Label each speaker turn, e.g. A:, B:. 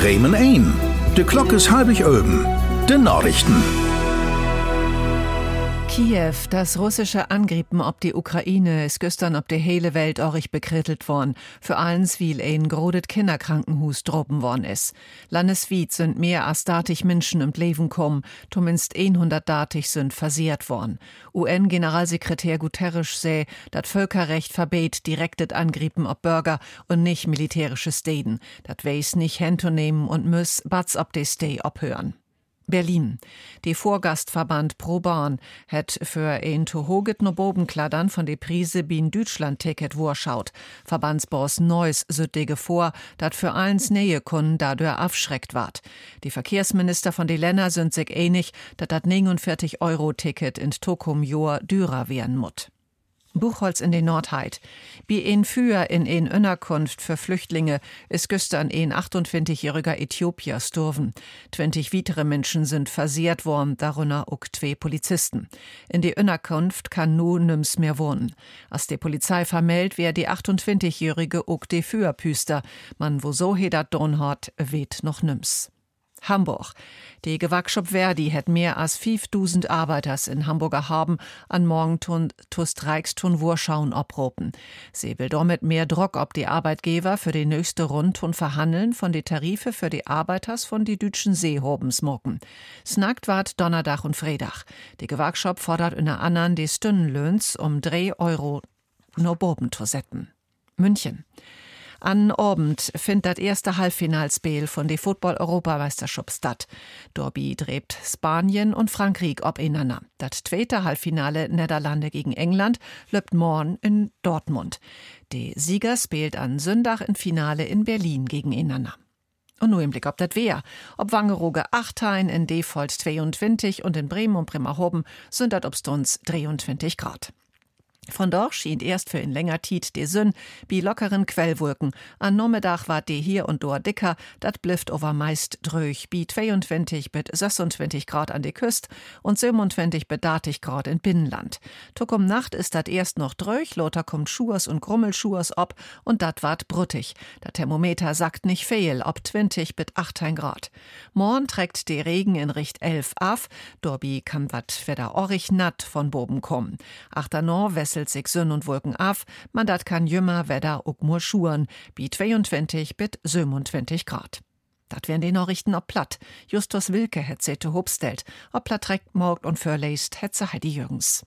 A: Bremen 1. De Klok is halbig oben. De Nachrichten.
B: Kiew, das russische Angriffen auf die Ukraine ist gestern auf der hele Welt auch bekrittelt worden. Für allens wie ein grodet Kinderkrankenhus droben worden ist. Landesweit sind mehr als 30 Menschen im Leben kommen, zumindest 130 sind versehrt worden. UN-Generalsekretär Guterres sei, dat Völkerrecht verbet direktes Angriffen auf Bürger und nicht militärische Städten. Dat weiß nicht hinzunehmen und muss bats ob de Stay abhören. Berlin. Die Vorgastverband Pro Bahn hat für ein zu hoget no Bobenkladdern von de Prise bin Deutschland-Ticket worschaut. Verbandsboss Neuss süttige vor, dat für allens Nähe Kunden dadurch aufschreckt ward. Die Verkehrsminister von de Länder sind sich einig, dat 49-Euro-Ticket in Tokum Joa dürer werden mut. Buchholz in den Nordheit. Bei ein Führer in ein Unterkunft für Flüchtlinge ist gestern ein 28-jähriger Äthiopier gestorben. 20 weitere Menschen sind versehrt worden, darunter auch 2 Polizisten. In die Unterkunft kann nun nims mehr wohnen. Als die Polizei vermeldet, wer die 28-jährige auch die Führerpüster. Man wo so hedat don hat, weht noch nims. Hamburg. Die Gewerkschaft Verdi hat mehr als 5.000 Arbeiters in Hamburger Hafen an morgen zu Streiks tun Wurschauen abropen. Sie will damit mehr Druck ob die Arbeitgeber für die nächste Runde verhandeln von die Tarife für die Arbeiters von die deutschen Seehobens mocken. Snackt ward Donnerstag und Freitag. Die Gewerkschaft fordert unter anderem die Stundenlöhns 3 Euro no Boben zu setzen. München. An Abend findet das erste Halbfinalspiel von der Football-Europameisterschaft statt. Dorbi dreht Spanien und Frankreich obeinander. Das zweite Halbfinale Niederlande gegen England läuft morgen in Dortmund. Die Sieger spielt an Sonntag im Finale in Berlin gegeneinander. Und nur im Blick ob das Wehr. Ob Wangerooge 8 in Defold 22 und in Bremen und Bremerhoven sind das obstuns 23 Grad. Von dort schien erst für in länger Tiet die Sünn wie lockeren Quellwolken. An Nachmittag war die hier und dort dicker, dat blifft over meist dröch, wie 22 bis 26 Grad an die Küste und 27 bis 30 Grad in Binnenland. Tuck Nacht ist dat erst noch dröch, loter kommt Schuers und Grummelschuers ob und dat ward bruttig. Der Thermometer sagt nicht fehl, ob 20 bis 18 Grad. Morgen trägt die Regen in Richt 11 af, dorbi kann wat wieder orrig natt von Boben kommen. Achternor wesselt sich Sonn und Wolken af, man dat kann jümmer Wetter ook nur schuren, wie 22 bis 27 Grad. Dat wären die Nachrichten ob platt. Justus Wilke het se te hobstellt, ob platt trägt morgt und verläst het se Heidi Jürgens.